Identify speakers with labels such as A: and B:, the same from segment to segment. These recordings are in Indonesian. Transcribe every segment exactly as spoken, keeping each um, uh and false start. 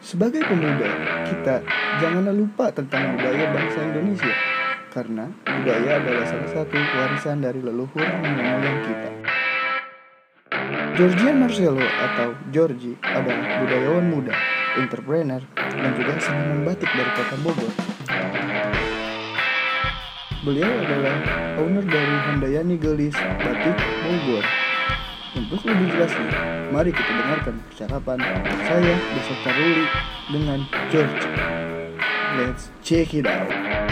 A: Sebagai pemuda, kita janganlah lupa tentang budaya bangsa Indonesia, karena budaya adalah salah satu warisan dari leluhur nenek moyang kita. Georgian Marcelo atau Georgie adalah budayawan muda, entrepreneur, dan juga seniman batik dari kota Bogor. Beliau adalah owner dari Handayani Gelis Batik Bogor. Untuk lebih jelasnya, mari kita dengarkan percakapan saya beserta Ruli dengan George. Let's check it out.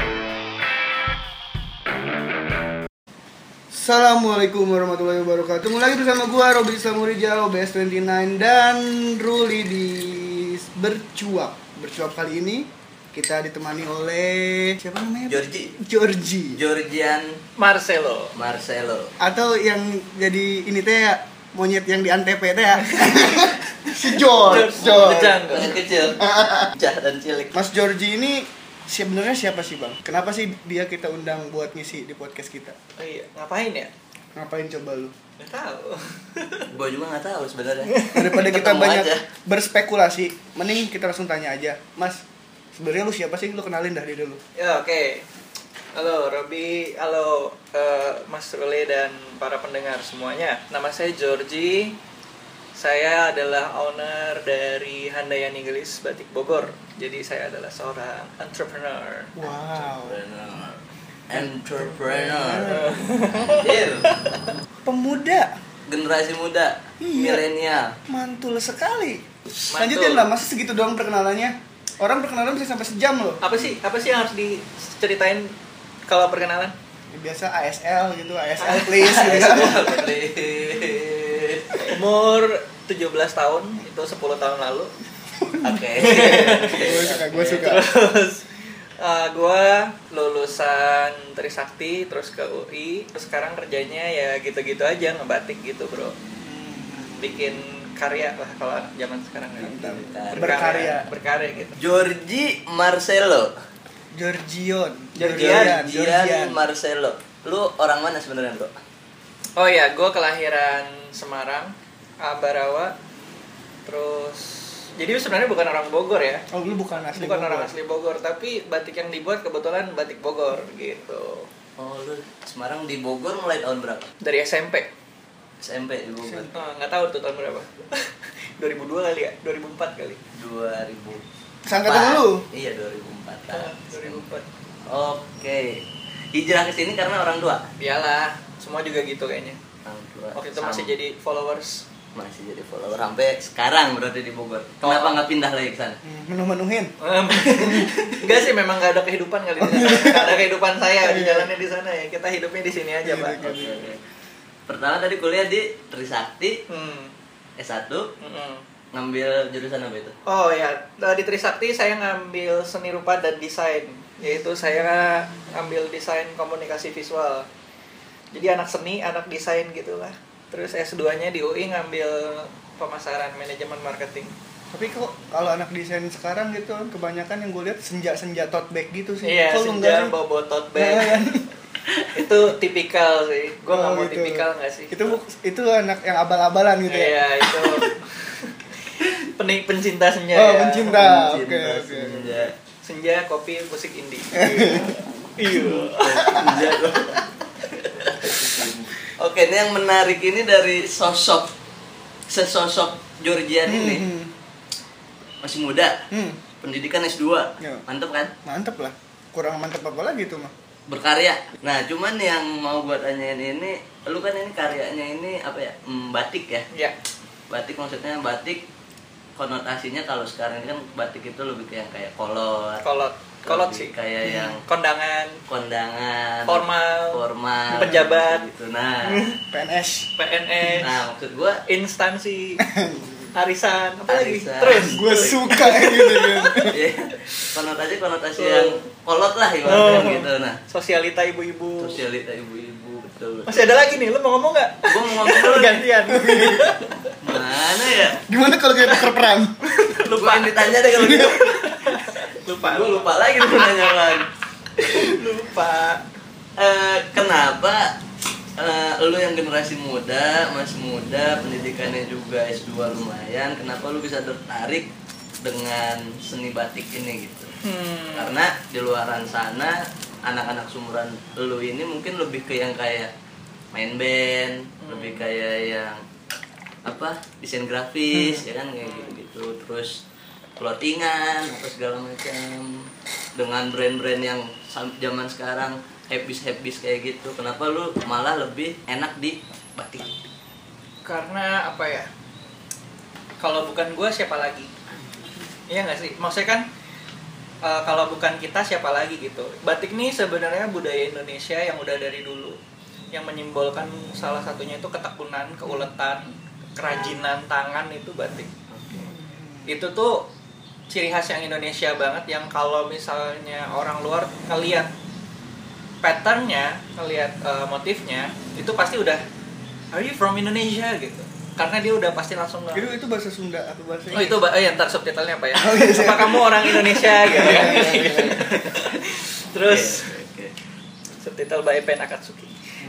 A: Assalamualaikum warahmatullahi wabarakatuh. Mulai lagi bersama gua Robby Samurijal O B S dua puluh sembilan dan Ruli di Bercuap. Bercuap kali ini kita ditemani oleh siapa namanya?
B: Georgie.
A: Georgie.
B: Georgian
C: Marcelo.
B: Marcelo.
A: Atau yang jadi ini teh ya, monyet yang di Antep teh ya. Si George. George.
B: Yang kecil. Cah dan cilik.
A: Mas Georgie ini sebenarnya siapa sih, Bang? Kenapa sih dia kita undang buat ngisi di podcast kita?
C: Oh iya, ngapain ya?
A: Ngapain coba lu?
C: Nggak tahu.
B: Gua juga nggak tahu sebenarnya.
A: Daripada kita
B: Ketemu
A: banyak
B: aja.
A: berspekulasi, mending kita langsung tanya aja. Mas, sebenarnya lu siapa sih? Lu kenalin dah diri lu.
C: Ya oke. Halo Robby, halo eh, Mas Rule dan para pendengar semuanya. Nama saya Georgie. Saya adalah owner dari Handayani Gelis Batik Bogor. Jadi saya adalah seorang entrepreneur.
A: Wow.
B: Entrepreneur. Entrepreneur. Anjir.
A: Pemuda.
B: Generasi muda.
A: Iya.
B: Milenial.
A: Mantul sekali.
C: Mantul.
A: Lanjutin lah, masa segitu doang perkenalannya? Orang perkenalan bisa sampai sejam loh.
C: Apa sih? Apa sih yang harus diceritain kalau perkenalan?
A: Biasa A S L gitu, A S L please gitu kan.
C: Umur tujuh belas tahun, itu sepuluh tahun lalu.
B: Oke.
A: Gue suka, gue suka.
C: Terus uh, gue lulusan Trisakti, terus ke U I. Terus sekarang kerjanya ya gitu-gitu aja, ngebatik gitu bro. Bikin karya lah kalau zaman sekarang ya.
A: Berkarya.
C: Berkarya gitu.
B: Georgie Marcelo.
A: Georgion.
C: Georgian.
B: Georgian Marcelo. Lu orang mana sebenarnya, Bro?
C: Oh ya, gue kelahiran Semarang, Ambarawa. Terus jadi sebenarnya bukan orang Bogor ya.
A: Oh, lu bukan asli
C: Bukan
A: Bogor.
C: orang asli Bogor, tapi batik yang dibuat kebetulan batik Bogor gitu.
B: Oh, lu Semarang di Bogor mulai tahun berapa?
C: Dari S M P.
B: S M P di Bogor.
C: Oh, nggak tahu tuh tahun berapa. dua ribu dua kali ya? dua ribu empat kali.
B: dua ribu.
A: Sangkatan lu?
B: Iya, dua ribu empat.
C: Ah, dua ribu empat.
B: Oke. Hijrah ke sini karena orang tua.
C: Iyalah, semua juga gitu kayaknya.
B: Orang tua.
C: Waktu itu
B: Sama.
C: masih jadi followers.
B: masih jadi follower sampai sekarang berarti di Bogor. Kenapa nggak pindah lagi ke sana?
A: Hmm, Menu-menuhin.
C: Enggak sih, memang nggak ada kehidupan kali di sana. Nggak ada kehidupan saya di jalannya di sana ya. Kita hidupnya di sini aja, Pak.
B: Oke, oke. Pertama tadi kuliah di Trisakti
C: Hmm.
B: S satu,
C: Mm-mm.
B: ngambil jurusan apa itu?
C: Oh ya, di Trisakti saya ngambil seni rupa dan desain. Yaitu saya ngambil desain komunikasi visual. Jadi anak seni, anak desain gitulah. Terus S dua-nya di U I ngambil pemasaran manajemen marketing.
A: Tapi kok kalau anak desain sekarang gitu kan kebanyakan yang gue lihat senja-senja tote bag gitu sih.
C: Iya,
A: Kok lu enggak
C: senja
A: sih?
C: bawa tote
A: Nah,
C: bag.
A: kan?
C: Itu tipikal sih. Gue nggak
A: Oh,
C: mau
A: gitu.
C: tipikal nggak sih?
A: Itu bu- itu anak yang abal-abalan gitu ya.
C: Iya, itu pening pencinta senja
A: Oh,
C: ya.
A: pencinta. Oke,
B: Cinta
A: oke.
B: senja.
C: Senja, kopi, musik indie.
B: Iya. Senja tuh. Oke, ini yang menarik ini dari sosok sesosok Georgian ini.
A: Hmm,
B: Masih muda.
A: hmm.
B: Pendidikan S dua.
A: Ya.
B: Mantep kan?
A: Mantep lah. Kurang mantep apa lagi tuh mah?
B: Berkarya. Nah, cuman yang mau gua tanyain ini, lu kan ini karyanya ini apa ya? Hmm, batik ya.
C: Ya.
B: Batik maksudnya batik konotasinya kalau sekarang ini kan batik itu lebih kayak kayak kolot.
C: Kolot, kolot
B: Lebih
C: sih.
B: Kayak yang
C: Kondangan,
B: kondangan,
C: formal,
B: formal,
C: pejabat.
B: gitu. Nah,
A: P N S.
C: P N S,
B: nah maksud gua
C: instansi, arisan, apa lagi?
B: Arisan.
C: Terus
A: Gue suka gitu kan.
B: ya, konotasi-konotasi
C: Oh.
B: yang kolot lah ibaratnya
C: Oh.
B: gitu. Nah,
C: sosialita ibu-ibu.
B: sosialita ibu-ibu betul.
C: Masih ada lagi nih, lu mau ngomong nggak?
B: Gua mau ngomong dulu nih.
C: Gantian.
B: Mana ya?
A: Gimana kalau kayak tuker peran?
B: Lupa yang ditanya deh kalau gitu.
C: Lupa.
B: Gua lupa lagi tuh nanya lagi.
C: Lupa.
B: Eh, kenapa eh, lu yang generasi muda, masih muda, pendidikannya juga S dua lumayan, kenapa lu bisa tertarik dengan seni batik ini gitu.
C: Hmm.
B: Karena di luaran sana anak-anak sumuran lu ini mungkin lebih ke yang kayak main band, hmm. lebih kayak yang apa desain grafis, hmm. ya kan kayak gitu-gitu. Terus clothingan atau segala macam dengan brand-brand yang zaman sekarang habis-habis kayak gitu. Kenapa lu malah lebih enak di batik?
C: Karena apa ya? Kalau bukan gue siapa lagi? Iya nggak sih? Maksudnya kan uh, kalau bukan kita siapa lagi gitu. Batik ini sebenarnya budaya Indonesia yang udah dari dulu, yang menyimbolkan salah satunya itu ketekunan, keuletan, kerajinan tangan itu batik. Itu tuh ciri khas yang Indonesia banget, yang kalau misalnya orang luar ngelihat patternnya, ngelihat uh, motifnya, itu pasti udah are you from Indonesia gitu. Karena dia udah pasti langsung nggak.
A: Itu itu bahasa Sunda atau bahasa
C: Oh itu, oh ya ntar subtitlenya apa ya?
A: Oh, iya,
C: apa kamu orang Indonesia gitu ya? Terus
B: okay, okay.
C: subtitle by Pen Akatsuki.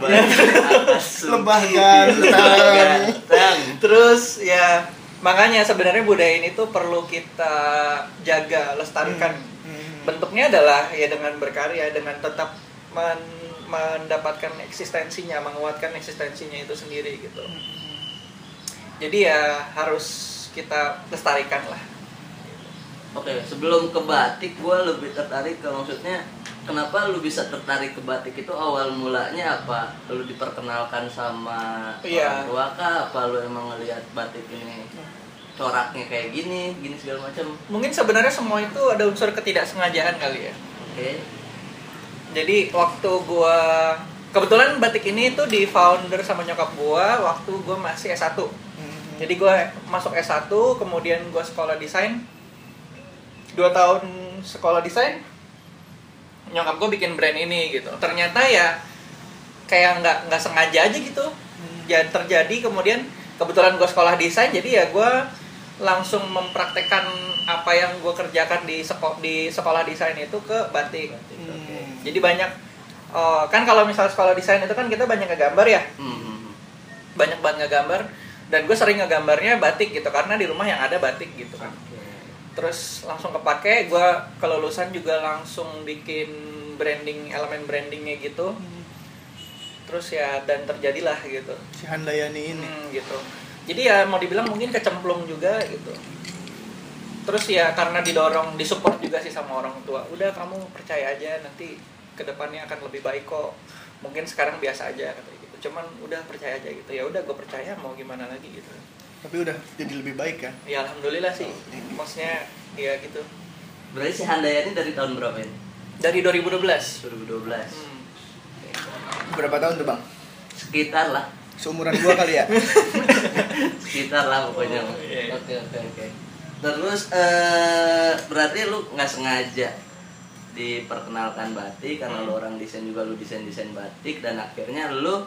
A: Lembah Ganteng.
C: Terus ya makanya sebenarnya budaya ini tuh perlu kita jaga, lestarikan. Hmm. Bentuknya adalah ya dengan berkarya, dengan tetap men- mendapatkan eksistensinya, menguatkan eksistensinya itu sendiri gitu. Hmm. Jadi ya harus kita lestarikan lah.
B: Oke, sebelum ke batik, gue lebih tertarik ke maksudnya kenapa lu bisa tertarik ke batik itu awal mulanya apa? Lu diperkenalkan sama
C: Iya.
B: orang tua kah? Apa lu emang ngelihat batik ini coraknya kayak gini, gini segala macam?
C: Mungkin sebenarnya semua itu ada unsur ketidaksengajaan kali ya.
B: Oke.
C: Jadi waktu gue kebetulan batik ini tuh di founder sama nyokap gue waktu gue masih S satu. Jadi gue masuk S satu, kemudian gue sekolah desain. Dua tahun sekolah desain, nyokap gue bikin brand ini gitu. Ternyata ya kayak nggak nggak sengaja aja gitu. Ya terjadi, kemudian kebetulan gue sekolah desain, jadi ya gue langsung mempraktekkan apa yang gue kerjakan di sekolah di sekolah desain itu ke batik. Hmm. Jadi banyak uh, kan kalau misalnya sekolah desain itu kan kita banyak ngegambar ya, hmm. banyak banget ngegambar. Dan gue sering ngegambarnya batik gitu, karena di rumah yang ada batik gitu kan. Terus langsung kepake, gue kelulusan juga langsung bikin branding, elemen brandingnya gitu. Terus ya, dan terjadilah gitu
A: si Handayani ini
C: hmm, gitu. Jadi ya mau dibilang mungkin kecemplung juga gitu. Terus ya karena didorong, disupport juga sih sama orang tua. Udah kamu percaya aja, nanti kedepannya akan lebih baik kok. Mungkin sekarang biasa aja katanya gitu. Cuman udah percaya aja gitu. Ya udah gue percaya, mau gimana lagi gitu.
A: Tapi udah jadi lebih baik kan?
C: Ya alhamdulillah sih. Maksudnya ya gitu.
B: Berarti si Handayani dari tahun berapa ini?
C: Dari dua ribu dua belas.
B: dua ribu dua belas.
C: Hmm.
A: Berapa tahun tuh bang?
B: Sekitar lah.
A: Seumuran gua kali ya?
B: Sekitar lah pokoknya.
C: Oh, iya.
B: Oke oke oke. Terus eh, berarti lu nggak sengaja diperkenalkan batik karena hmm. lu orang desain juga, lu desain desain batik, dan akhirnya lu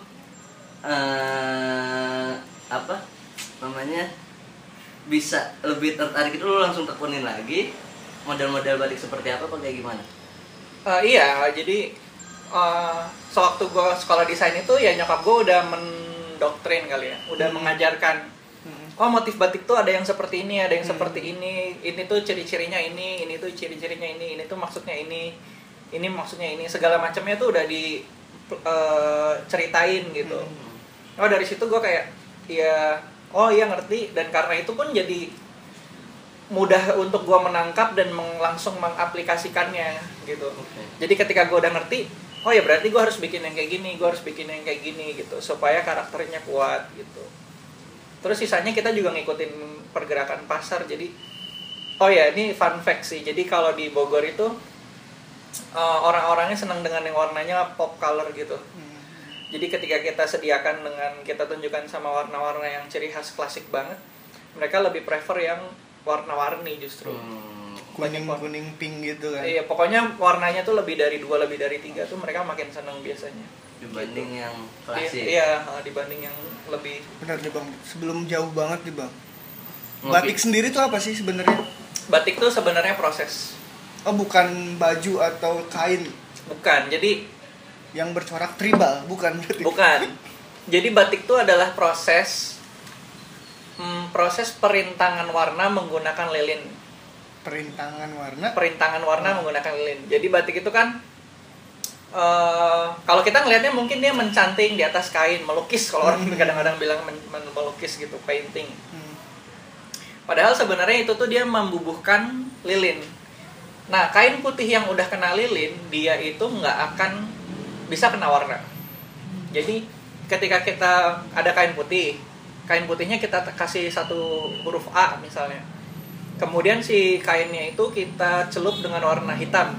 B: eh, apa namanya bisa lebih tertarik itu, lu langsung tekunin lagi model-model batik seperti apa, apa kayak gimana?
C: Uh, iya, jadi uh, sewaktu gue sekolah desain itu ya nyokap gue udah mendoktrin kali ya, udah hmm. mengajarkan oh motif batik tuh ada yang seperti ini, ada yang hmm. seperti ini, ini tuh ciri-cirinya ini, ini tuh ciri-cirinya ini, ini tuh maksudnya ini, ini maksudnya ini, segala macamnya tuh udah di uh, ceritain gitu. Hmm. Oh dari situ gue kayak ya oh iya ngerti, dan karena itu pun jadi mudah untuk gue menangkap dan meng- langsung mengaplikasikannya gitu. Okay. Jadi ketika gue udah ngerti, oh ya berarti gue harus bikin yang kayak gini, gue harus bikin yang kayak gini gitu, supaya karakternya kuat gitu. Terus sisanya kita juga ngikutin pergerakan pasar. Jadi oh ya ini fun fact sih. Jadi kalau di Bogor itu uh, orang-orangnya senang dengan yang warnanya pop color gitu. Hmm. Jadi ketika kita sediakan dengan kita tunjukkan sama warna-warna yang ciri khas klasik banget, mereka lebih prefer yang warna-warni justru. Hmm.
A: Kuning kuning pink gitu kan.
C: Iya, pokoknya warnanya tuh lebih dari dua, lebih dari tiga tuh mereka makin senang biasanya.
B: Dibanding gitu. Yang klasik.
C: Iya, dibanding yang lebih.
A: Benar nih bang. Sebelum jauh banget nih bang. Ngopi. Batik sendiri tuh apa sih sebenarnya?
C: Batik tuh sebenarnya proses.
A: Oh bukan baju atau kain.
C: Bukan. Jadi
A: yang bercorak tribal, bukan berarti.
C: Bukan. Jadi batik tuh adalah proses hmm, proses perintangan warna menggunakan lilin.
A: Perintangan warna.
C: Perintangan warna hmm. menggunakan lilin. Jadi batik itu kan uh, kalau kita ngelihatnya mungkin dia mencanting di atas kain, melukis. Kalau orang hmm. kadang-kadang bilang men- men- melukis gitu, painting. Hmm. Padahal sebenarnya itu tuh dia membubuhkan lilin. Nah, kain putih yang udah kena lilin, dia itu nggak akan bisa kena warna. Jadi ketika kita ada kain putih, kain putihnya kita kasih satu huruf A misalnya. Kemudian si kainnya itu kita celup dengan warna hitam.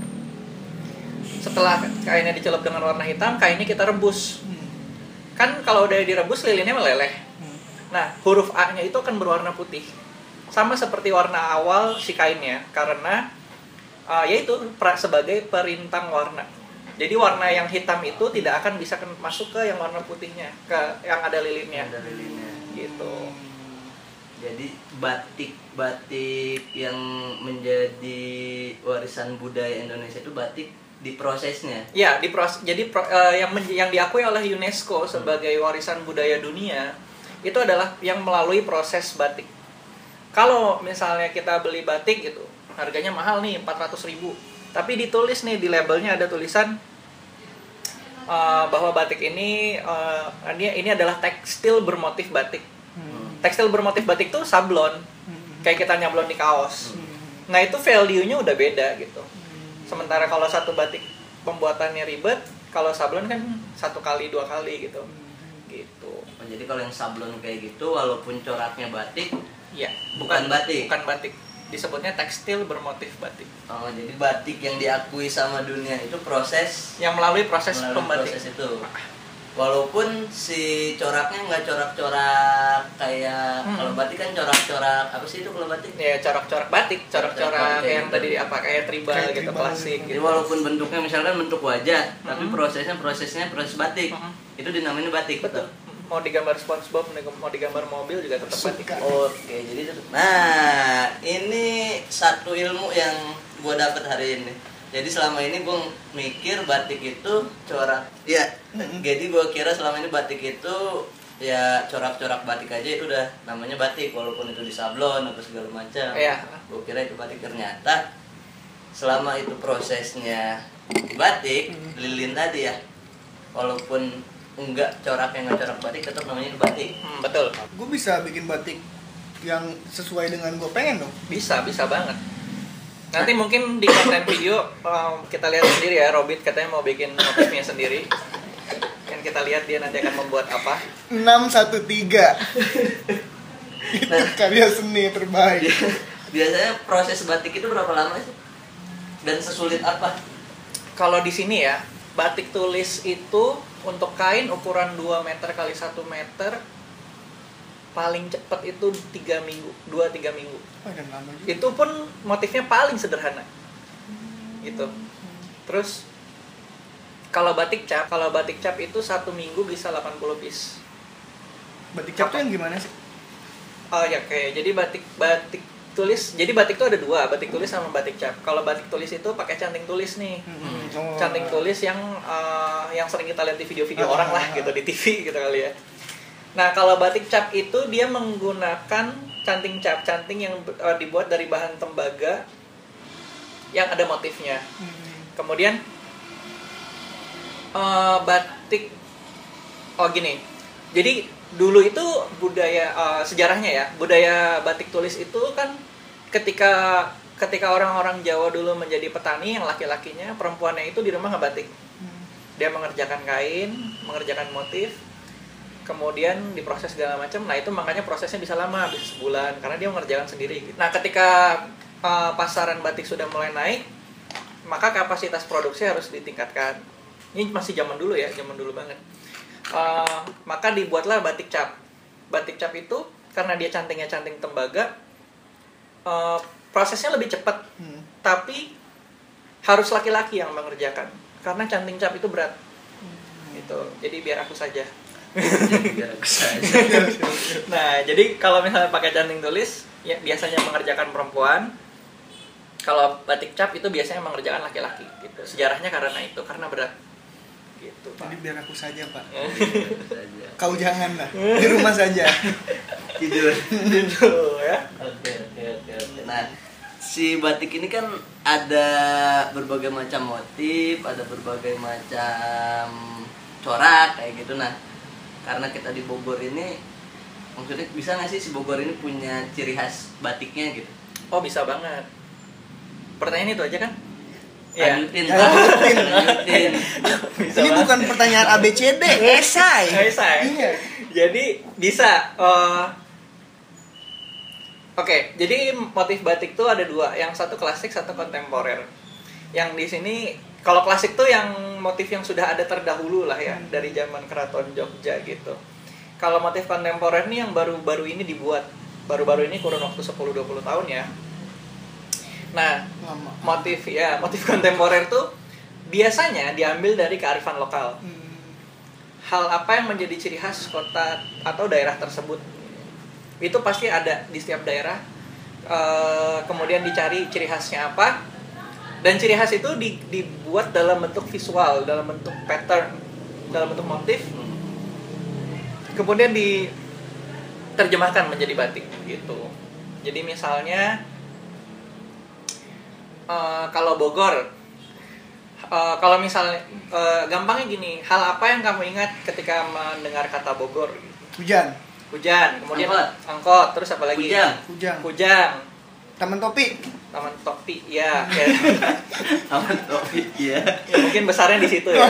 C: Setelah kainnya dicelup dengan warna hitam, kainnya kita rebus. Kan kalau udah direbus lilinnya meleleh. Nah, huruf A-nya itu akan berwarna putih. Sama seperti warna awal si kainnya, karena uh, yaitu pra, sebagai perintang warna. Jadi warna yang hitam itu tidak akan bisa masuk ke yang warna putihnya, ke yang ada lilinnya.
B: Ada lilinnya.
C: Gitu.
B: Jadi batik batik yang menjadi warisan budaya Indonesia itu batik di prosesnya.
C: Ya, di proses. Jadi pro, uh, yang men, yang diakui oleh UNESCO sebagai warisan budaya dunia itu adalah yang melalui proses batik. Kalau misalnya kita beli batik gitu, harganya mahal nih empat ratus ribu. Tapi ditulis nih di labelnya ada tulisan uh, bahwa batik ini uh, ini ini adalah tekstil bermotif batik. Hmm. Tekstil bermotif batik tuh sablon. Hmm. Kayak kita nyablon di kaos. Hmm. Nah, itu value-nya udah beda gitu. Hmm. Sementara kalau satu batik pembuatannya ribet, kalau sablon kan satu kali dua kali gitu. Hmm. Gitu.
B: Oh, jadi kalau yang sablon kayak gitu walaupun coraknya batik,
C: ya,
B: bukan, bukan batik.
C: Bukan batik. Disebutnya tekstil bermotif batik.
B: Oh, jadi batik yang diakui sama dunia itu proses
C: yang melalui proses
B: melalui
C: pembatik.
B: Proses itu. Walaupun si coraknya nggak corak-corak kayak hmm. kalau batik kan corak-corak apa sih itu kalau batik?
C: Ya, corak-corak batik, corak-corak kayak yang
B: gitu.
C: Tadi apa kayak tribal kayak gitu, tribal, klasik
B: gitu. Jadi
C: gitu.
B: walaupun bentuknya misalkan bentuk wajah, hmm. tapi prosesnya prosesnya proses batik. Hmm. Itu dinamain batik.
C: Betul. Gitu. Mau digambar SpongeBob, mau digambar mobil juga tetap batik.
B: Oke, jadi itu. Nah, ini satu ilmu yang gue dapet hari ini. Jadi selama ini gue mikir batik itu corak. Ya, mm-hmm. jadi gue kira selama ini batik itu ya corak-corak batik aja itu udah namanya batik, walaupun itu di sablon atau segala macam.
C: Iya.
B: Gue kira itu batik, ternyata selama itu prosesnya batik, mm-hmm. lilin tadi ya, walaupun enggak corak yang nggak corak batik tetap namanya batik.
C: Hmm, betul.
A: Gue bisa bikin batik yang sesuai dengan gue pengen dong.
C: Bisa, bisa banget. Nanti mungkin di konten video um, kita lihat sendiri ya. Robit katanya mau bikin motifnya sendiri. Yang kita lihat dia nanti akan membuat apa?
A: enam satu tiga Itu karya seni terbaik.
B: Biasanya proses batik itu berapa lama sih? Dan sesulit apa?
C: Kalau di sini ya, batik tulis itu untuk kain ukuran dua meter kali satu meter paling cepat itu tiga minggu, dua tiga minggu.
A: Oh, dan lama juga.
C: Itu pun motifnya paling sederhana. Gitu. Terus kalau batik cap, kalau batik cap itu satu minggu bisa delapan puluh piece.
A: Batik cap itu yang gimana sih?
C: Oh ya, kayak jadi batik batik tulis. Jadi batik itu ada dua, batik tulis sama batik cap. Kalau batik tulis itu pakai canting tulis nih. Hmm. Oh. Canting tulis yang uh, yang sering kita lihat di video-video oh. orang lah gitu di T V gitu kali ya. Nah, kalau batik cap itu dia menggunakan canting cap, canting yang uh, dibuat dari bahan tembaga yang ada motifnya. Hmm. Kemudian uh, batik oh gini. Jadi dulu itu budaya uh, sejarahnya ya, budaya batik tulis itu kan ketika ketika orang-orang Jawa dulu menjadi petani yang laki-lakinya, perempuannya itu di rumah ngebatik. Hmm. Dia mengerjakan kain, mengerjakan motif, kemudian diproses segala macam. Nah, itu makanya prosesnya bisa lama, bisa sebulan karena dia mengerjakan sendiri. Nah, ketika uh, pasaran batik sudah mulai naik, maka kapasitas produksi harus ditingkatkan. Ini masih zaman dulu ya, zaman dulu banget. Uh, maka dibuatlah batik cap. Batik cap itu karena dia cantingnya canting tembaga, uh, prosesnya lebih cepat, hmm. tapi harus laki-laki yang mengerjakan karena canting cap itu berat. Hmm. Gitu. Jadi biar aku saja. biar aku saja. Nah, jadi kalau misalnya pakai canting tulis, ya biasanya mengerjakan perempuan. Kalau batik cap itu biasanya mengerjakan laki-laki. Gitu. Sejarahnya karena itu, karena berat. Gitu, Pak.
A: Jadi biar aku saja, Pak. Kau jangan lah, di rumah saja.
B: Tidur.
C: Tidur ya.
B: Oke, oke, oke, oke. Nah, si batik ini kan ada berbagai macam motif, ada berbagai macam corak kayak gitu. Nah, karena kita di Bogor ini, maksudnya bisa nggak sih si Bogor ini punya ciri khas batiknya gitu?
C: Oh bisa banget. Pertanyaan itu aja kan?
B: Lanjutin,
A: Ya,
B: Pak.
A: lanjutin.
B: Lanjutin.
C: Bisa
A: Ini
C: banget.
A: bukan pertanyaan A B C D, esai.
C: Esai.
A: Iya.
C: Jadi bisa. eh, Oke, jadi motif batik tuh ada dua. Yang satu klasik, satu kontemporer. Yang di sini kalau klasik tuh yang motif yang sudah ada terdahulu lah ya, dari zaman Keraton Jogja gitu. Kalau motif kontemporer nih yang baru-baru ini dibuat. Baru-baru ini kurun waktu sepuluh dua puluh tahun ya. Nah,
A: Lama.
C: motif ya, motif kontemporer tuh biasanya diambil dari kearifan lokal.
A: Hmm.
C: Hal apa yang menjadi ciri khas kota atau daerah tersebut? Itu pasti ada di setiap daerah. E, kemudian dicari ciri khasnya apa, dan ciri khas itu di, dibuat dalam bentuk visual, dalam bentuk pattern, dalam bentuk motif, kemudian diterjemahkan menjadi batik gitu. Jadi misalnya e, kalau Bogor, e, kalau misalnya e, gampangnya gini, hal apa yang kamu ingat ketika mendengar kata Bogor?
A: Hujan,
C: Hujan, kemudian
B: Angkot.
C: angkot, terus apa lagi?
B: Kujang.
A: Kujang,
C: Kujang,
A: Taman Topi.
C: Taman Topi, ya. ya.
B: Taman Topi, ya.
C: Ya, mungkin besarnya di situ ya.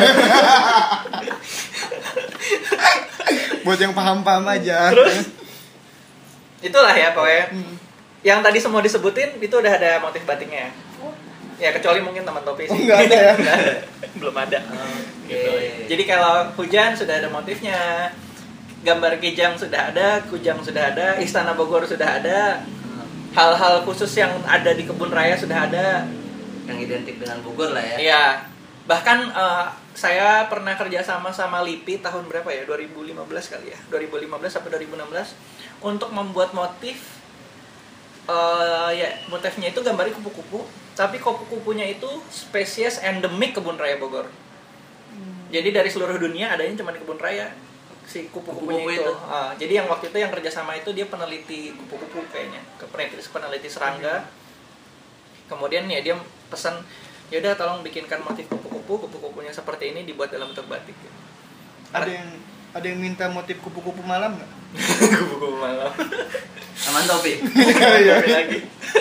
A: Buat yang paham-paham aja.
C: Terus itulah ya pokoknya.
A: Hmm.
C: Yang tadi semua disebutin itu udah ada motif batiknya. Ya kecuali mungkin Taman Topi sih.
A: Oh, nggak ada ya?
C: Nggak ada. Belum ada.
B: Oke.
C: Gitu. Jadi kalau hujan sudah ada motifnya. Gambar kijang sudah ada, kujang sudah ada, Istana Bogor sudah ada. Hal-hal khusus yang ada di kebun raya sudah ada.
B: Yang identik dengan Bogor lah ya.
C: Iya. Bahkan eh, saya pernah kerja sama sama LIPI tahun berapa ya? dua ribu lima belas kali ya. dua ribu lima belas sampai dua ribu enam belas untuk membuat motif eh ya motifnya itu gambarnya kupu-kupu, tapi kupu-kupunya itu spesies endemik kebun raya Bogor. Jadi dari seluruh dunia adanya cuma di kebun raya si kupu-kupunya
B: Kupu-kupu
C: itu.
B: itu.
C: Ah, jadi yang waktu itu yang kerjasama itu dia peneliti kupu-kupu kayaknya, peneliti, peneliti serangga. Kemudian ya dia pesan, yaudah tolong bikinkan motif kupu-kupu, kupu-kupunya seperti ini dibuat dalam bentuk batik.
A: Ada yang ada yang minta motif kupu-kupu malam nggak?
C: Kupu-kupu malam.
B: Taman Topi.
A: Iya.
C: Tapi lagi.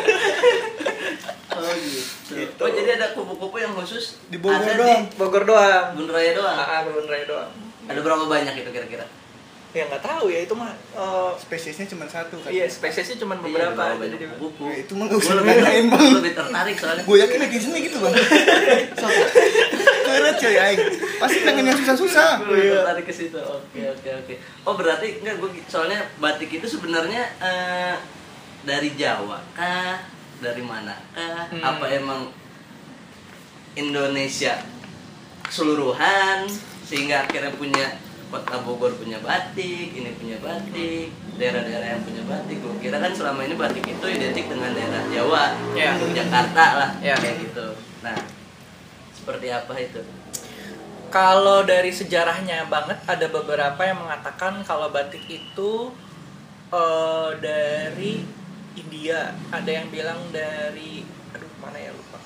B: Oh gitu.
C: Gitu.
B: Oh jadi ada kupu-kupu yang khusus
A: Di Bogor
B: ada
A: doang.
B: di
C: Bogor doang.
B: Kebun Raya doang.
C: Ah, ah, kebun raya doang.
B: Ada berapa banyak itu kira-kira?
C: Ya nggak tahu ya itu mah. eh,
A: Spesiesnya cuma satu kan?
C: iya spesiesnya cuma
B: Iya,
C: beberapa.
B: berapa
C: Jadi
B: banyak
C: dia-
B: kupu-kupu.
A: Ya, itu mah nggak
B: Gua
A: usah
B: lebih,
A: ditanyain, Bang.
B: gua lebih tertarik soalnya.
A: Gue yakin netizen gitu bang. Keren coy aing. Pasti pengen yang susah-susah.
B: Gue lebih tertarik ke situ. Oke oke oke. Oh berarti enggak gue soalnya batik itu sebenarnya eh, dari Jawa kah? Dari mana kah?
C: Hmm.
B: Apa emang Indonesia keseluruhan sehingga akhirnya punya kota Bogor punya batik, ini punya batik, daerah-daerah yang punya batik. Gue kira kan selama ini batik itu identik dengan daerah Jawa,
C: Ya.
B: Jakarta lah,
C: Ya.
B: kayak gitu. Nah, seperti apa itu?
C: Kalau dari sejarahnya banget ada beberapa yang mengatakan kalau batik itu eh, dari India, ada yang bilang dari aduh mana ya lupa.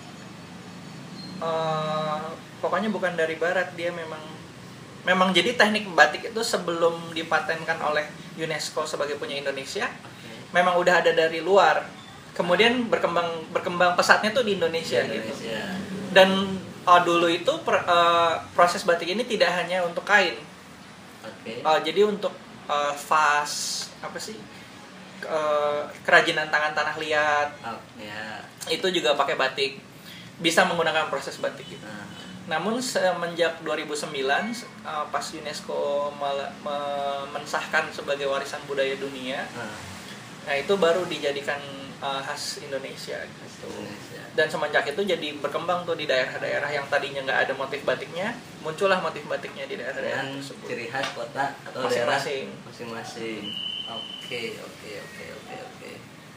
C: Eh, pokoknya bukan dari barat, dia memang memang jadi teknik batik itu sebelum dipatenkan oleh UNESCO sebagai punya Indonesia, memang udah ada dari luar. Kemudian berkembang berkembang pesatnya tuh di Indonesia, gitu.
B: Indonesia.
C: Dan uh, dulu itu per- uh, proses batik ini tidak hanya untuk kain.
B: Oke.
C: Uh, jadi untuk uh, vas apa sih? Uh, kerajinan tangan tanah liat
B: Oh, ya.
C: itu juga pakai batik. Bisa menggunakan proses batik gitu.
B: Nah,
C: Namun semenjak dua ribu sembilan uh, pas UNESCO mel- me- mensahkan sebagai warisan budaya dunia,
B: nah,
C: nah itu baru dijadikan uh, khas Indonesia gitu.
B: Indonesia.
C: Dan semenjak itu jadi berkembang tuh di daerah-daerah yang tadinya nggak ada motif batiknya, muncullah motif batiknya di daerah-daerah
B: Dengan
C: tersebut.
B: ciri khas kota atau daerah
C: Masing-masing.
B: masing-masing. Oke, oke, oke, oke, oke.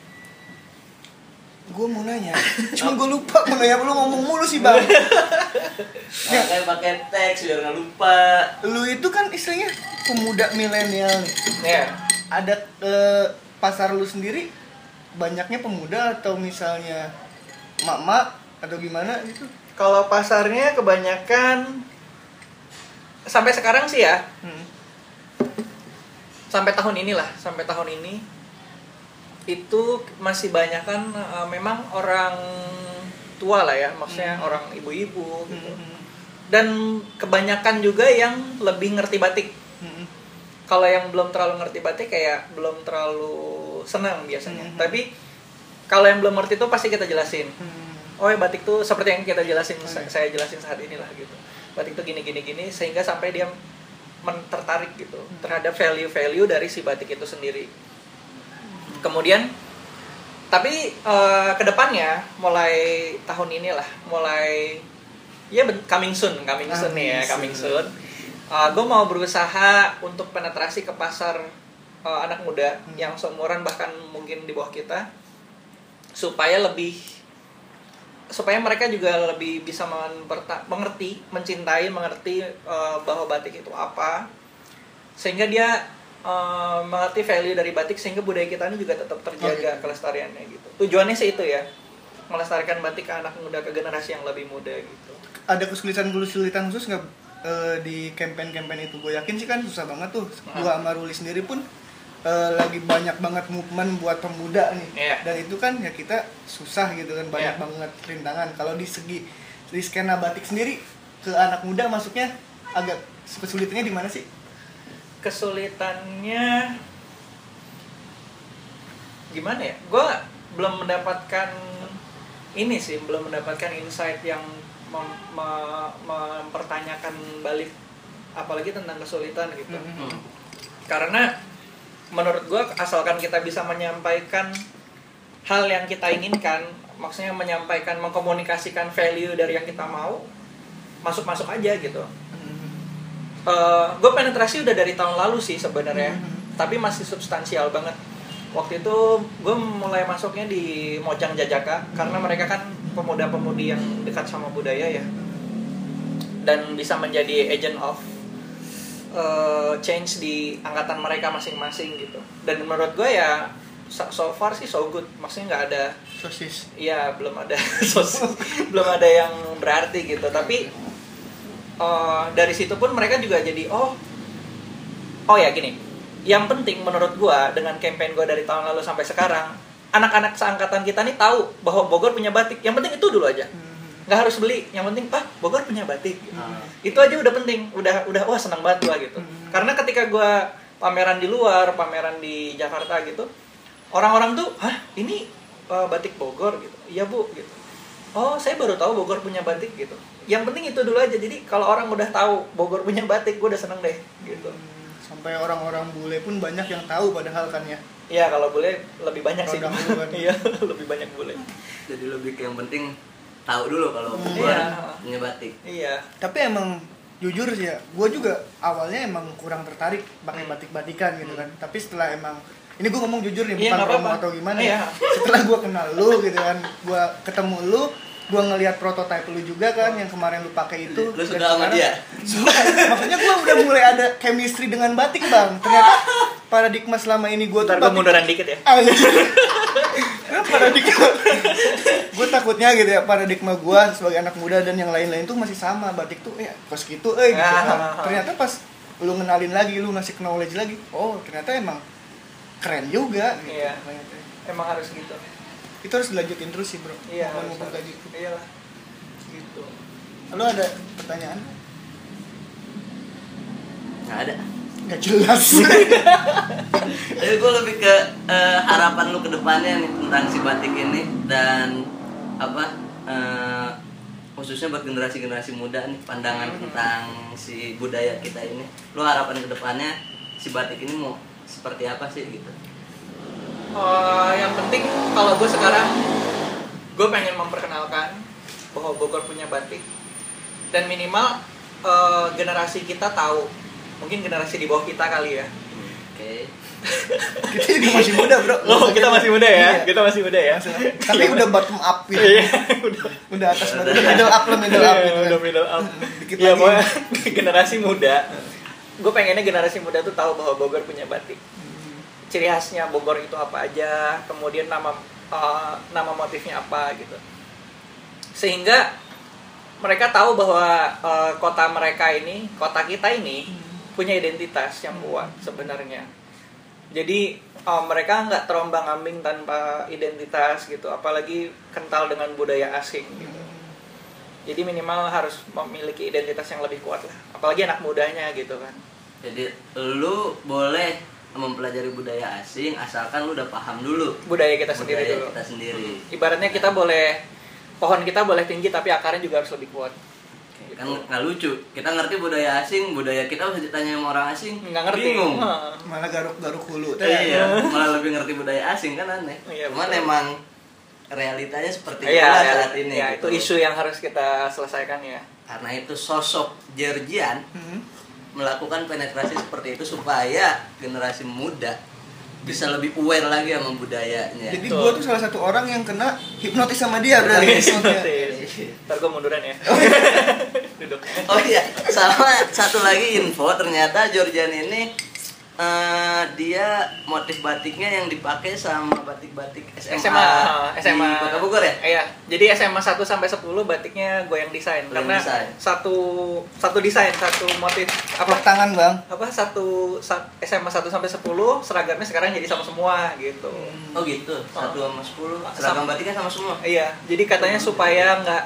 A: Gue mau nanya, cuma gue lupa mau nanya, lu ngomong mulu sih bang. Ya.
B: Pakai pakai teks biar nggak lupa.
A: Lu itu kan istilahnya pemuda milenial nih.
C: Ya,
A: Ada eh, pasar lu sendiri banyaknya pemuda atau misalnya mak-mak atau gimana gitu?
C: Kalau pasarnya kebanyakan sampai sekarang sih ya,
A: Hmm.
C: sampai tahun inilah, sampai tahun ini itu masih banyak kan uh, memang orang tua lah ya, maksudnya
A: Hmm.
C: orang ibu-ibu gitu.
A: Hmm.
C: Dan kebanyakan juga yang lebih ngerti batik.
A: Hmm.
C: Kalau yang belum terlalu ngerti batik kayak belum terlalu senang biasanya.
A: Hmm.
C: Tapi kalau yang belum ngerti itu pasti kita jelasin.
A: Hmm.
C: Oh ya batik tuh seperti yang kita jelasin,
A: Hmm.
C: saya jelasin saat inilah gitu. Batik tuh gini gini gini sehingga sampai dia men- tertarik gitu terhadap value-value dari si batik itu sendiri. Kemudian tapi uh, kedepannya mulai tahun inilah, mulai ya ben- coming soon, coming soon nih ya, coming soon. Uh, gue mau berusaha untuk penetrasi ke pasar uh, anak muda
A: Hmm.
C: yang seumuran bahkan mungkin di bawah kita, supaya lebih supaya mereka juga lebih bisa memperta- mengerti, mencintai, mengerti uh, bahwa batik itu apa, sehingga dia uh, mengerti value dari batik sehingga budaya kita ini juga tetap terjaga
A: Oke.
C: kelestariannya gitu. Tujuannya sih itu ya, melestarikan batik ke anak muda, ke generasi yang lebih muda gitu.
A: Ada kesulitan-kesulitan khusus nggak eh, di campaign-campaign itu? Gue yakin sih kan susah banget tuh. Gue sama Ruli sendiri pun eh, lagi banyak banget movement buat pemuda nih.
C: Iya.
A: Dan itu kan ya kita susah gitu kan, banyak
C: Iya.
A: banget rintangan. Kalau di segi di skena batik sendiri ke anak muda masuknya agak kesulitannya di mana sih?
C: Kesulitannya gimana ya? Gue belum mendapatkan ini sih, belum mendapatkan insight yang mem- me- mempertanyakan balik apalagi tentang kesulitan gitu.
B: Hmm.
C: Karena menurut gue asalkan kita bisa menyampaikan hal yang kita inginkan, maksudnya menyampaikan, mengkomunikasikan value dari yang kita mau, masuk-masuk aja gitu. Uh, gue penetrasi udah dari tahun lalu sih sebenarnya,
A: Hmm.
C: tapi masih substansial banget. Waktu itu gue mulai masuknya di Mojang Jajaka karena mereka kan pemuda-pemudi yang dekat sama budaya ya, dan bisa menjadi agent of uh, change di angkatan mereka masing-masing gitu. Dan menurut gue ya so, so far sih so good, maksudnya nggak ada,
A: Sosis.
C: ya belum ada sos, belum ada yang berarti gitu. Tapi uh, dari situ pun mereka juga jadi oh oh ya gini. Yang penting menurut gua dengan campaign gua dari tahun lalu sampai sekarang, anak-anak seangkatan kita nih tahu bahwa Bogor punya batik. Yang penting itu dulu aja. Nggak harus beli. Yang penting, "Pak, Bogor punya batik."
B: Ah.
C: Itu aja udah penting. Udah udah wah senang banget gua gitu. Karena ketika gua pameran di luar, pameran di Jakarta gitu, orang-orang tuh, "Hah, ini uh, batik Bogor gitu." "Iya, Bu." gitu. "Oh, saya baru tahu Bogor punya batik." gitu. Yang penting itu dulu aja. Jadi kalau orang udah tahu Bogor punya batik, gua udah seneng deh gitu.
A: Sampai orang-orang bule pun banyak yang tahu padahal kan ya.
C: Iya, kalau boleh lebih banyak sih.
A: Produk duluan.
C: Iya, lebih banyak boleh.
B: Jadi lebih ke yang penting tahu dulu kalau
A: Hmm.
B: Bogor
C: Iya.
B: punya batik.
C: Iya.
A: Tapi emang jujur sih ya, gue juga awalnya emang kurang tertarik pakai
C: Hmm.
A: batik-batikan gitu kan. Tapi setelah emang ini gue ngomong jujur nih,
C: Iya,
A: bukan
C: nggak
A: promo
C: apa-apa.
A: atau gimana
C: Iya.
A: ya. Setelah gue kenal lu gitu kan, gue ketemu lu, gue ngelihat prototipe lu juga kan yang kemarin lu pakai itu.
B: Lu
A: Dan
B: suka sama
A: sekarang-
B: dia?
A: Suka. Maksudnya gue udah mulai ada chemistry dengan batik bang. Ternyata paradigma selama ini gue tuh
C: Ntar gue munduran dikit ya.
A: paradigma gue takutnya gitu ya, paradigma gue sebagai anak muda dan yang lain-lain tuh masih sama, batik tuh ya kos gitu eh gitu.
C: Ah.
A: Nah, ternyata pas lu ngenalin lagi, lu ngasih knowledge lagi, oh ternyata emang keren juga gitu.
C: Iya.
A: Ternyata.
C: Emang harus gitu.
A: Itu harus dilanjutin terus sih bro.
C: Iya, harus.
A: Ngomong kayak gitu.
C: Iyalah. Gitu.
A: Lu ada pertanyaan?
B: Nggak ada.
A: Gak jelas.
B: Tapi gue lebih ke eh, harapan lu ke depannya nih tentang si batik ini dan apa eh, khususnya buat generasi-generasi muda nih pandangan tentang si budaya kita ini. Lu harapan ke depannya si batik ini mau seperti apa sih gitu?
C: Uh, yang penting kalau gue sekarang gue pengen memperkenalkan bahwa Bogor punya batik dan minimal uh, generasi kita tahu, mungkin generasi di bawah kita kali ya.
B: Oke.
A: Kita juga masih muda bro.
C: Oh, kita masih muda ya,
A: Iya.
C: kita masih muda ya.
A: Tapi udah bottom up gitu.
C: Iya, udah.
A: Udah atas udah middle up lah, middle up gitu kan.
C: Udah middle up.
A: Dikit
C: Ya,
A: lagi.
C: pokoknya generasi muda. Gue pengennya generasi muda tuh tahu bahwa Bogor punya batik. Ciri khasnya Bogor itu apa aja, kemudian nama uh, nama motifnya apa gitu. sehingga mereka tahu bahwa uh, kota mereka ini, kota kita ini punya identitas yang kuat sebenarnya. Jadi uh, mereka nggak terombang-ambing tanpa identitas gitu, apalagi kental dengan budaya asing gitu. Jadi minimal harus memiliki identitas yang lebih kuat lah, apalagi anak mudanya gitu kan.
B: Jadi lu boleh mempelajari budaya asing asalkan lu udah paham dulu
C: Budaya kita sendiri
B: budaya
C: dulu.
B: kita sendiri.
C: Ibaratnya kita boleh, pohon kita boleh tinggi tapi akarnya juga harus lebih kuat.
B: Kan nggak lucu, kita ngerti budaya asing, budaya kita harus ditanya sama orang asing
C: Nggak ngerti.
B: bingung.
C: Hah.
A: Malah garuk-garuk hulu.
B: Iya, malah lebih ngerti budaya asing kan aneh.
C: Iya,
B: Cuman
C: betul.
B: emang realitanya seperti
C: Iya,
B: itulah
C: ya,
B: saat ini.
C: ya,
B: gitu.
C: itu isu yang harus kita selesaikan ya.
B: Karena itu sosok Georgian
A: Hmm.
B: melakukan penetrasi seperti itu supaya generasi muda bisa lebih aware lagi sama budayanya.
A: Jadi
C: Betul.
A: gue tuh salah satu orang yang kena hipnotis sama dia berarti.
C: Hipnotis. Ntar gue munduran ya. Duduk.
B: Oh iya, sama satu lagi info, ternyata Georgian ini eh, dia motif batiknya yang dipakai sama batik-batik S M A,
C: S M A, S M A
B: di Kota Bogor ya?
C: Iya. Jadi S M A satu sampai sepuluh batiknya gue yang desain
B: Goyang
C: karena
B: desain.
C: satu satu desain, satu motif
A: Apa
C: apa
A: tangan bang?
C: apa satu sa- S M A satu sampai sepuluh seragamnya sekarang jadi sama semua gitu.
B: Oh gitu, satu sama sepuluh seragam batiknya sama semua.
C: Iya, jadi katanya supaya nggak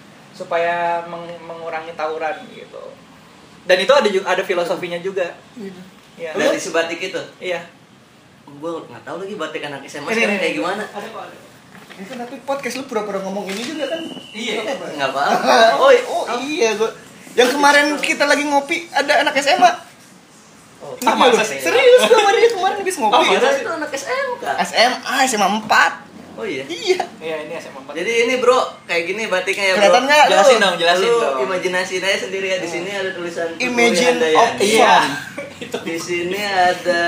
C: supaya meng- mengurangi tawuran gitu. Dan itu ada juga ada filosofinya juga. Iya.
B: Dari si batik itu,
C: Iya.
B: gue nggak tahu lagi batik anak S M
C: Ini,
B: A sekarang
C: ini,
B: kayak
C: ini.
B: gimana.
C: Ada kok, ada.
A: Ini kan tapi podcast lu pura-pura ngomong ini juga kan?
C: Iya.
B: Nggak apa-apa.
A: Oh, oh iya gua. Yang kemarin kita lagi ngopi ada anak S M A.
B: Oh,
A: Ingat
C: masa
A: nggak lu?
C: sih?
A: Serius gua sama dia kemarin habis ngopi.
C: Oh,
B: masa
C: masa
B: itu anak S M K?
A: S M A, S M A empat.
B: Oh iya.
A: Iya.
C: Iya, ini S M A empat.
B: Jadi ini bro, kayak gini batiknya ya bro.
A: Kelihatan nggak?
C: Jelasin
A: lu?
C: dong, jelasin
B: Lu
C: dong.
B: imajinasi aja sendiri ya, di sini ada tulisan
A: Imagine
B: Handayani.
A: of
C: Iya.
B: Di sini ada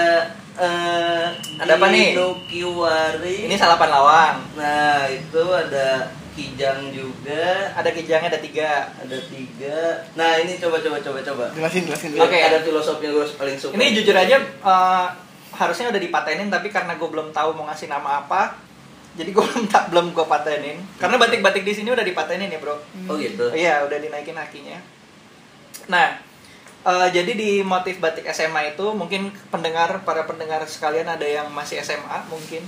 B: eh
C: Ada apa nih?
B: Inokiwari.
C: Ini salapan lawang.
B: Nah, itu ada kijang juga,
C: Ada kijangnya ada tiga.
B: ada tiga. Nah, ini coba coba coba coba.
A: Jelasin, jelasin
B: Oke,
A: dulu.
C: Oke.
B: ada filosofinya gue paling suka.
C: Ini jujur aja eh, harusnya udah dipatenin tapi karena gue belum tahu mau ngasih nama apa, jadi gue belum tak belum gue patenin. Karena batik-batik di sini udah dipatenin ya bro.
B: Oh gitu.
C: Iya, udah dinaikin hakinya. Nah, eh, jadi di motif batik S M A itu mungkin pendengar para pendengar sekalian ada yang masih S M A mungkin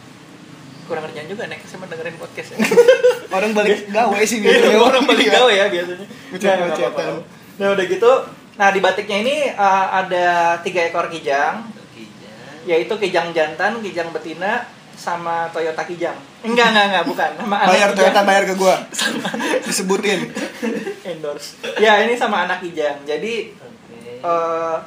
C: kurang kerjaan juga nih saya dengerin podcast ya.
A: Orang balik gawe sih
C: Biasanya orang balik
A: Iya.
C: gawe ya biasanya.
A: Bocah-
C: Nah, nggak
A: bocetan.
C: apa-apa. Nah udah gitu, nah di batiknya ini uh, ada tiga ekor kijang,
B: Kijang.
C: yaitu kijang jantan, kijang betina, sama Toyota kijang. Enggak enggak enggak bukan. Sama anak
A: Bayar
C: kijang.
A: Toyota bayar ke gua. Disebutin.
C: Endorse. Ya ini sama anak kijang. Jadi
B: Oke.
C: uh,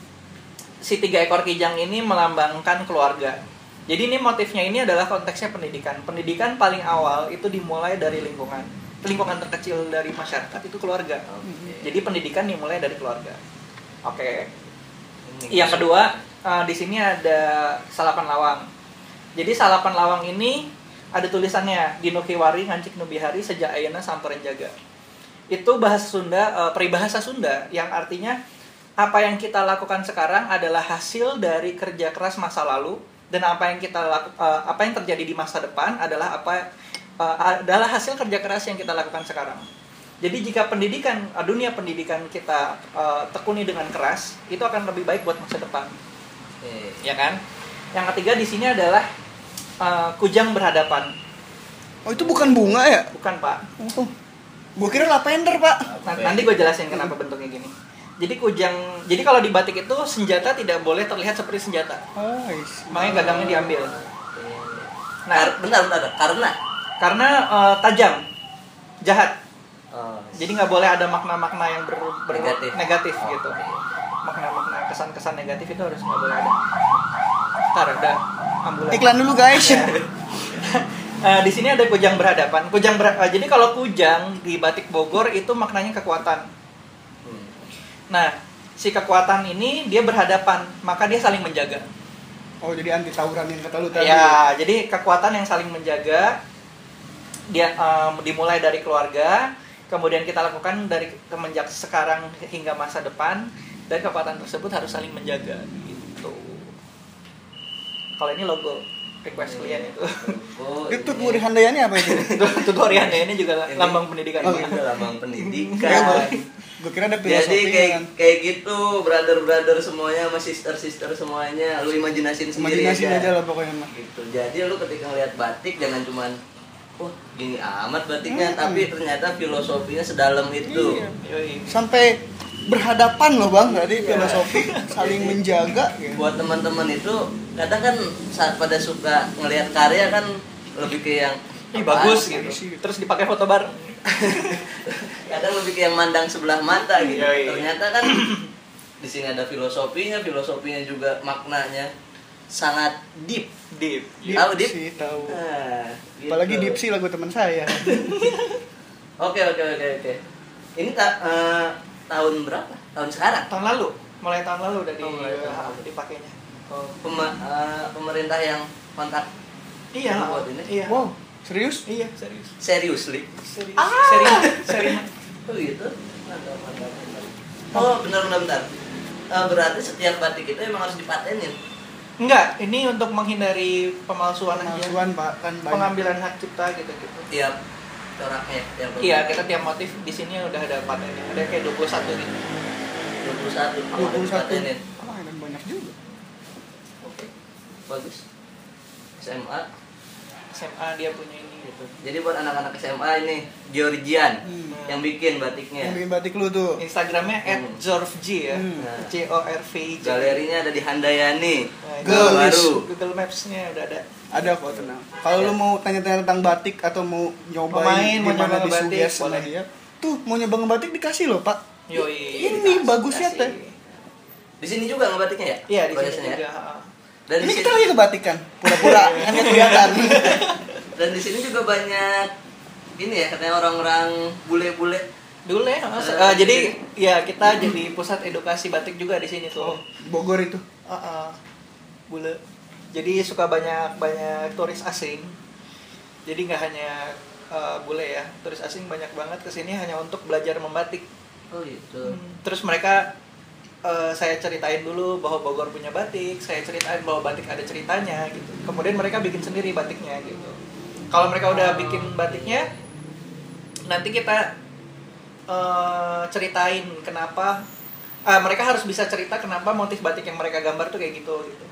C: si tiga ekor kijang ini melambangkan keluarga. Jadi ini motifnya ini adalah konteksnya pendidikan. Pendidikan paling awal itu dimulai dari lingkungan. Lingkungan terkecil dari masyarakat itu keluarga.
B: Oke.
C: Jadi pendidikan dimulai dari keluarga. Oke.
B: Ini
C: Yang kedua, uh, di sini ada salapan lawang. Jadi salapan lawang ini ada tulisannya Dino Kiwari ngancik nubihari sejak ayeuna samperan jaga. Itu bahasa Sunda, uh, peribahasa Sunda yang artinya apa yang kita lakukan sekarang adalah hasil dari kerja keras masa lalu, dan apa yang kita laku, uh, apa yang terjadi di masa depan adalah apa uh, adalah hasil kerja keras yang kita lakukan sekarang. Jadi jika pendidikan uh, dunia pendidikan kita uh, tekuni dengan keras, itu akan lebih baik buat masa depan,
B: Oke.
C: ya kan? Yang ketiga di sini adalah uh, kujang berhadapan.
A: Oh, itu bukan bunga ya?
C: Bukan Pak.
A: Oh. Gua kira lavender, Pak.
C: Nanti, nanti gue jelasin kenapa bentuknya gini. Jadi kujang, jadi kalau di batik itu senjata tidak boleh terlihat seperti senjata.
A: Oh, is.
C: Makanya gagangnya diambil.
B: Nah, bentar, bentar, karena
C: Karena uh, tajam, jahat.
B: oh,
C: Jadi nggak boleh ada makna-makna yang ber, ber-
B: Negatif.
C: negatif gitu. Makna-makna kesan-kesan negatif itu harus nggak boleh ada. Ntar ada ambulan.
A: Iklan dulu, guys.
C: Ya. Eh, di sini ada kujang berhadapan. Kujang ber- eh, jadi kalau kujang di batik Bogor itu maknanya kekuatan.
B: Hmm.
C: Nah, si kekuatan ini dia berhadapan, maka dia saling menjaga.
A: Oh, jadi anti tawuran yang kata lu tadi.
C: Ya, jadi kekuatan yang saling menjaga dia em, dimulai dari keluarga, kemudian kita lakukan dari semenjak sekarang hingga masa depan, dan kekuatan tersebut harus saling menjaga gitu. Kalau ini logo. request klien itu.
B: Oh,
A: Itu
B: ini.
A: Guri Handayani apa itu?
C: Tutorial ini juga
B: Ini-
C: lambang pendidikan.
B: ini
C: Pak.
B: juga lambang
A: Ya,
B: pendidikan.
A: gue kira ada
B: Jadi
A: filosofi
B: kayak
A: kan.
B: kayak gitu, brother-brother semuanya sama sister-sister semuanya, lu imajinasin sendiri
A: Imajinasi
B: aja.
A: aja lah pokoknya mah.
B: Gitu. Jadi lu ketika ngeliat batik jangan cuman wah gini amat batiknya,
A: Hmm.
B: tapi ternyata filosofinya sedalam itu.
A: Iya.
C: Yoi.
A: Sampai berhadapan loh bang, tadi
B: Iya.
A: filosofi saling menjaga. Gitu.
B: Buat teman-teman itu kadang kan saat pada suka ngelihat karya kan lebih ke yang
C: Ih
B: apaan
C: bagus
B: sih?
C: gitu. Terus dipakai foto bareng.
B: Kadang lebih ke yang mandang sebelah mata gitu.
C: Iya, iya.
B: Ternyata kan di sini ada filosofinya, filosofinya juga maknanya sangat deep.
C: Deep.
B: Tahu deep?
A: sih, tahu.
B: Nah, gitu.
A: Apalagi Deep sih lagu teman saya.
B: Oke oke oke oke. Ini ta- eh, tahun berapa? Tahun sekarang?
C: Tahun lalu, mulai tahun lalu udah di,
B: Oh, mulai tahun lalu.
C: dipakainya.
B: Oh, pema- eh, pemerintah yang kontak
C: Iya.
B: buat ini?
C: Iya.
A: Wow, serius?
C: Iya, serius.
B: Seriously?
C: Serius. Serius. Serius.
B: Oh gitu? Mantap, mantap, mantap. Oh benar benar benar. Eh, berarti setiap batik itu emang harus dipatenin.
C: Enggak, ini untuk menghindari pemalsuan aja.
A: Pemalsuan pak kan banyak.
C: Pengambilan hak cipta gitu-gitu.
B: Tiap coraknya, tiap
C: Iya, kita tiap motif di sini udah ada patennya. Ada kayak dua puluh satu gitu.
B: dua puluh satu
A: dua puluh satu.
B: dipatenin.
A: Ah, dan banyak juga.
B: Oke, bagus. S M A
C: S M A dia punya ini gitu.
B: Jadi buat anak-anak S M A ini Georgian
A: Hmm.
B: yang bikin batiknya.
A: Yang bikin batik lu tuh.
C: Instagramnya
B: Hmm.
C: at jorvg ya.
A: Hmm.
B: Nah.
C: J O R V J.
B: Galerinya ada di Handayani.
C: Nah, itu
A: Gelis.
B: Baru.
C: Google Maps-nya udah ada.
A: Ada kok tenang. Kalau
B: Ya.
A: lu mau tanya-tanya tentang batik atau mau nyobain
C: Mau main, mau
A: gimana
C: nyoba ngebatik,
A: disuges sama
C: boleh.
A: dia, tuh mau nyoba ngebatik dikasih loh pak.
C: Yoi.
A: Ini bagusnya
C: Kasih.
A: teh.
B: Di sini juga ngebatiknya ya?
C: Iya, di sini
B: Prosesnya ya?
C: juga. ha.
B: Dan di
A: Ini
B: sini
A: kita lagi kebatikan, pura-pura kan nggak kelihatan.
B: dan di sini juga banyak ini ya katanya orang-orang bule-bule.
C: Dulu ya.
B: Eh,
C: eh, jadi ya kita jadi pusat edukasi batik juga di sini tuh.
A: Bogor itu.
C: Ah, ah. Bule. Jadi suka banyak banyak turis asing. Jadi nggak hanya eh, bule ya, turis asing banyak banget kesini hanya untuk belajar membatik.
B: Oh gitu.
C: Terus mereka eh, saya ceritain dulu bahwa Bogor punya batik, saya ceritain bahwa batik ada ceritanya gitu. Kemudian mereka bikin sendiri batiknya gitu. Kalau mereka udah bikin batiknya, nanti kita eh, ceritain kenapa. ah, mereka harus bisa cerita kenapa motif batik yang mereka gambar tuh kayak gitu gitu.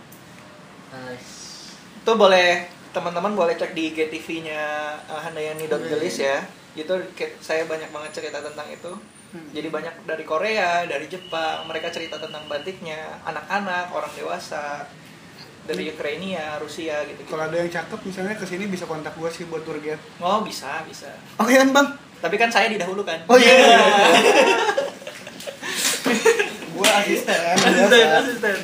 B: Nice.
C: Itu boleh teman-teman boleh cek di I G T V-nya uh, handayani dot gelis ya. Itu ke- saya banyak banget cerita tentang itu.
A: Hmm.
C: Jadi banyak dari Korea, dari Jepang, mereka cerita tentang batiknya, anak-anak, orang dewasa, dari Ukraina, Rusia gitu.
A: Kalau ada yang cakep misalnya kesini bisa kontak gua sih buat tour guide.
C: Oh, bisa, bisa.
A: Oke kan bang?
C: Tapi kan saya didahulukan.
A: Oh iya. Gua asisten.
C: Asisten,
A: biasa.
C: asisten.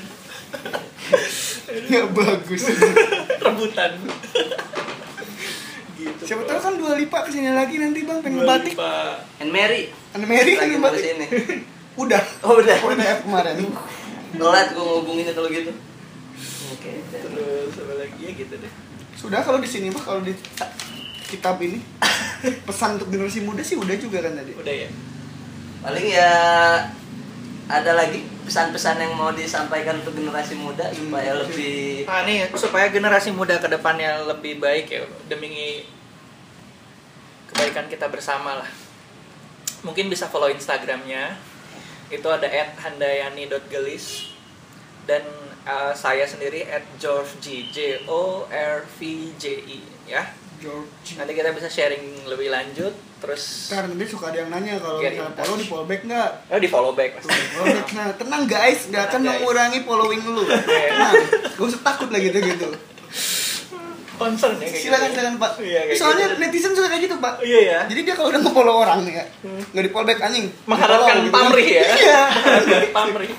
A: Ya bagus.
C: Rebutan. Gitu.
A: Siapa tahu kan dua lipa kesini lagi nanti bang pengen batik.
B: And Mary
A: Anda Mary
B: lagi
A: pengen
B: mau
A: batik.
B: kesini.
A: Udah.
B: Oh udah.
A: Udah kemarin.
B: Telat gue ngubunginnya kalau gitu. Oke.
C: Terus apa lagi ya gitu deh.
A: Sudah kalau di sini mah kalau di kitab ini pesan untuk generasi muda sih udah juga kan tadi.
C: Udah ya.
B: Paling ya ada lagi pesan-pesan yang mau disampaikan untuk generasi muda supaya lebih
C: Nah nih supaya generasi muda ke depannya lebih baik ya demi kebaikan kita bersama lah. Mungkin bisa follow Instagramnya. Itu ada at handayani dot gelis dan uh, saya sendiri at jorvg J O R V J I ya.
A: George.
C: Nanti kita bisa sharing lebih lanjut terus
A: Ntar nanti suka ada yang nanya kalau
C: Get in
A: misalnya follow
C: touch.
A: di follow back nggak?
C: oh, di follow back pasti.
A: Follow back. Nah tenang guys, nggak akan
C: Tenang, guys.
A: mengurangi following lu. Tenang, gak usah takut lah gitu gitu.
C: Concern ya kayak
A: Silakan
C: gitu.
A: silakan pak.
C: Iya, kayak
A: Soalnya
C: gitu.
A: netizen suka kayak gitu pak.
C: Iya ya.
A: Jadi dia kalau udah nge-follow orang nih ya, nggak di follow back anjing.
C: Mengharapkan
A: Di-follow, gitu.
C: pamrih ya.
A: Iya.
C: Dari pamrih.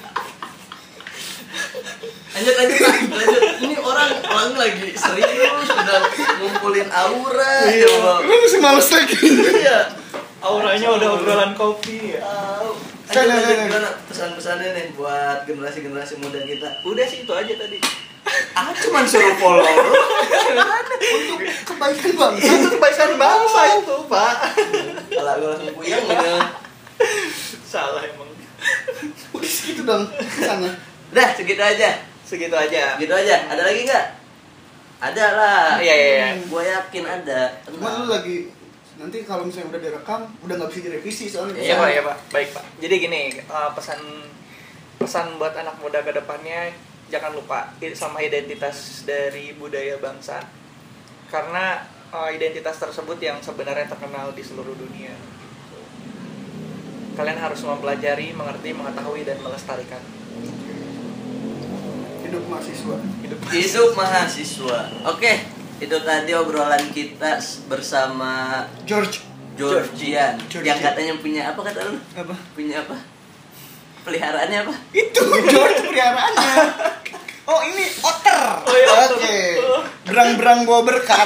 B: lanjut lanjut Pak. lanjut ini orang orang lagi serius sudah ngumpulin aura
C: Iya.
B: coba.
A: Lu masih males lagi.
B: Iya.
C: Auranya udah obrolan kopi ya.
B: Tahu.
A: Saya-
B: Lanjut, lanjut,
A: saya-
B: gimana pesan-pesannya nih buat generasi-generasi muda kita?
C: Udah sih itu aja tadi.
B: Ah cuman suruh follow.
A: Untuk kebaikan bangsa.
C: Itu kebaikan bangsa itu, Pak.
B: Kalau gue langsung puyeng gitu.
C: Salah emang.
A: Udah segitu dong kesannya.
B: Udah segitu aja.
C: Segitu aja.
B: Gitu aja. Ada lagi nggak? Ada lah.
C: Iya iya iya.
B: Gue yakin ada.
A: Cuma lu lagi nanti kalau misalnya udah direkam udah nggak bisa direvisi soalnya.
C: Iya Pak, iya Pak. Baik Pak. Jadi gini, uh, pesan pesan buat anak muda ke depannya, jangan lupa sama identitas dari budaya bangsa. Karena uh, identitas tersebut yang sebenarnya terkenal di seluruh dunia. Kalian harus mempelajari, mengerti, mengetahui dan melestarikan.
A: Hidup mahasiswa.
C: Hidup.
B: Hidup mahasiswa. Oke, itu tadi obrolan kita bersama
A: George.
B: Georgian,
A: Georgian.
B: yang katanya punya apa kata lu?
A: Apa?
B: Punya apa? Peliharaannya apa?
A: Itu George peliharaannya. Oh ini otter.
C: Oh, iya, otter.
A: Oke. Berang-berang bawa berkat.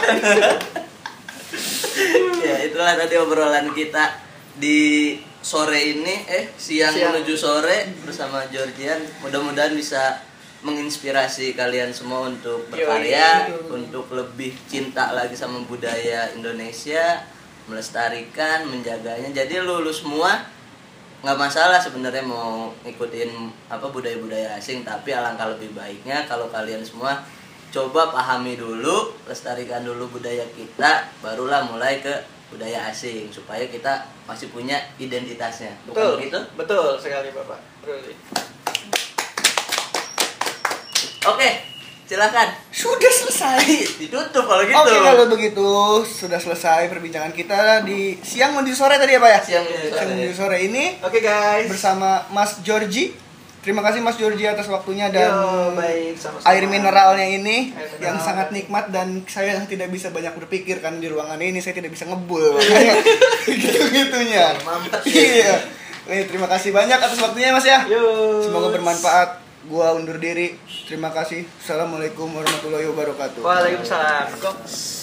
B: Ya itulah tadi obrolan kita di sore ini, eh siang,
C: Siang.
B: menuju sore bersama Georgian. Mudah-mudahan bisa menginspirasi kalian semua untuk berkarya,
A: Yoi.
B: untuk lebih cinta lagi sama budaya Indonesia, melestarikan, menjaganya. Jadi lu, lu semua nggak masalah sebenarnya mau ngikutin apa budaya-budaya asing, tapi alangkah lebih baiknya kalau kalian semua coba pahami dulu, lestarikan dulu budaya kita, barulah mulai ke budaya asing supaya kita masih punya identitasnya. Bukan
C: Betul,
B: begitu?
C: betul sekali Bapak. Betul.
B: Oke, silakan.
A: Sudah selesai.
B: Ditutup kalau gitu.
A: Oke kalau begitu sudah selesai perbincangan kita di siang menuju sore tadi ya Pak ya?
B: Siang menuju sore.
A: Siang menuju sore ini
C: Oke guys.
A: bersama Mas Georgie. Terima kasih Mas Georgie atas waktunya dan
C: Yo, baik, sama-sama.
A: air mineralnya ini
C: Air mineral.
A: yang sangat nikmat dan saya tidak bisa banyak berpikir kan di ruangan ini saya tidak bisa ngebul gitu-gitunya.
B: Mampet.
A: Iya. Nih, terima kasih banyak atas waktunya Mas ya.
C: Yo.
A: Semoga bermanfaat. Gua undur diri. Terima kasih. Assalamualaikum warahmatullahi wabarakatuh.
C: Waalaikumsalam. Kok